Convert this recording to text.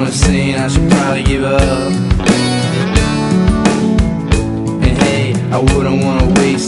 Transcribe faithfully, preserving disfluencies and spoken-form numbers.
wanna sing, I should probably give up. And hey, I wouldn't wanna waste